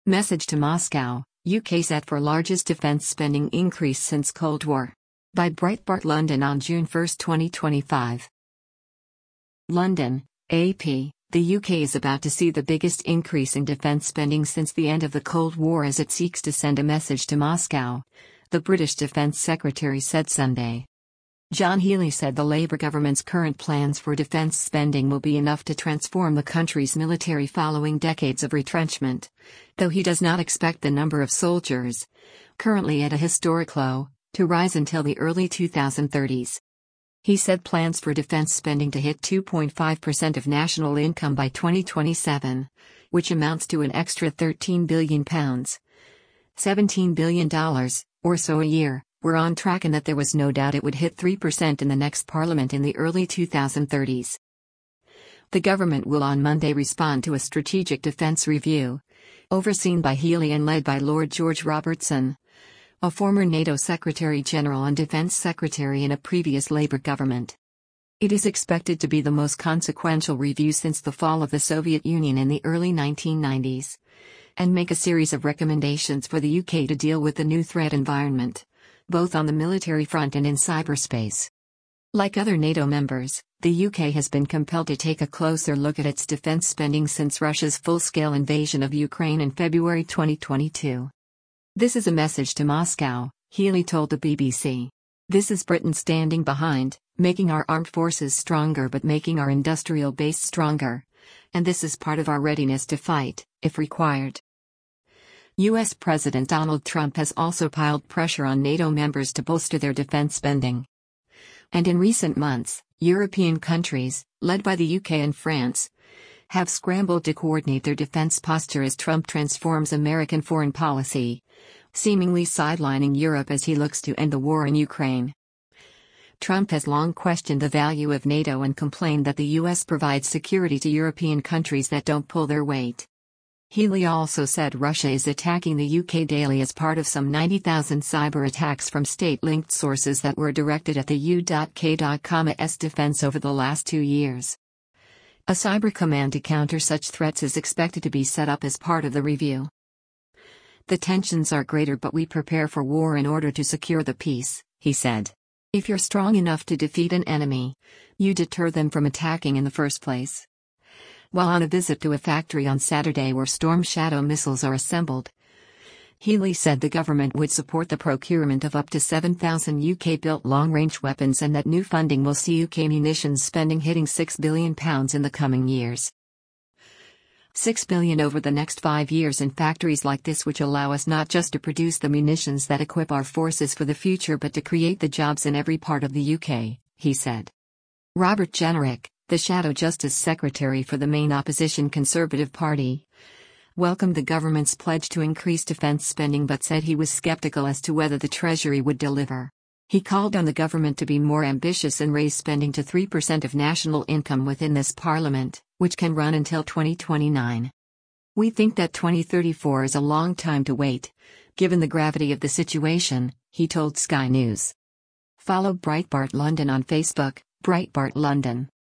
Message to Moscow, UK set for largest defence spending increase since Cold War. By Breitbart London on June 1, 2025. London, AP. The UK is about to see the biggest increase in defence spending since the end of the Cold War as it seeks to send a message to Moscow, the British Defence Secretary said Sunday. John Healey said the Labour government's current plans for defence spending will be enough to transform the country's military following decades of retrenchment, though he does not expect the number of soldiers, currently at a historic low, to rise until the early 2030s. He said plans for defense spending to hit 2.5% of national income by 2027, which amounts to an extra £13 billion, $17 billion, or so a year, were on track, and that there was no doubt it would hit 3% in the next parliament in the early 2030s. The government will on Monday respond to a strategic defense review, overseen by Healey and led by Lord George Robertson, a former NATO Secretary-General and Defense Secretary in a previous Labour government. It is expected to be the most consequential review since the fall of the Soviet Union in the early 1990s, and make a series of recommendations for the UK to deal with the new threat environment, both on the military front and in cyberspace. Like other NATO members, the UK has been compelled to take a closer look at its defence spending since Russia's full-scale invasion of Ukraine in February 2022. This is a message to Moscow, Healey told the BBC. This is Britain standing behind, making our armed forces stronger but making our industrial base stronger. And this is part of our readiness to fight, if required. U.S. President Donald Trump has also piled pressure on NATO members to bolster their defense spending. And in recent months, European countries, led by the UK and France, have scrambled to coordinate their defense posture as Trump transforms American foreign policy, seemingly sidelining Europe as he looks to end the war in Ukraine. Trump has long questioned the value of NATO and complained that the U.S. provides security to European countries that don't pull their weight. Healey also said Russia is attacking the UK daily as part of some 90,000 cyber attacks from state-linked sources that were directed at the UK.com's defense over the last 2 years. A cyber command to counter such threats is expected to be set up as part of the review. The tensions are greater, but we prepare for war in order to secure the peace, he said. If you're strong enough to defeat an enemy, you deter them from attacking in the first place. While on a visit to a factory on Saturday where Storm Shadow missiles are assembled, Healey said the government would support the procurement of up to 7,000 UK-built long-range weapons and that new funding will see UK munitions spending hitting £6 billion in the coming years. £6 billion over the next 5 years in factories like this, which allow us not just to produce the munitions that equip our forces for the future but to create the jobs in every part of the UK, he said. Robert Jenrick, the Shadow Justice Secretary for the main opposition Conservative Party, welcomed the government's pledge to increase defence spending but said he was sceptical as to whether the Treasury would deliver. He called on the government to be more ambitious and raise spending to 3% of national income within this parliament, which can run until 2029. We think that 2034 is a long time to wait, given the gravity of the situation, he told Sky News. Follow Breitbart London on Facebook, Breitbart London.